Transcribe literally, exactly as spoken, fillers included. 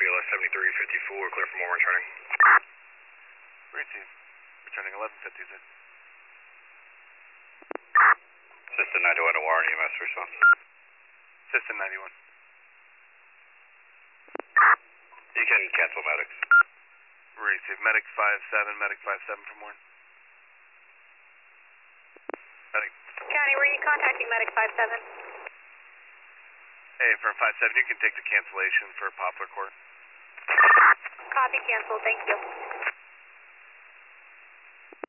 Kilo seventy-three fifty-four, clear for more returning. Receive. Returning eleven fifty, sir. System ninety-one to Warren, E M S response. System ninety-one. You can cancel medics. Receive. Medic five seven, Medic five seven from Warren. Medic. County, were you contacting Medic five seven? Hey, for five seven, you can take the cancellation for Poplar Court. Copy, cancel, thank you.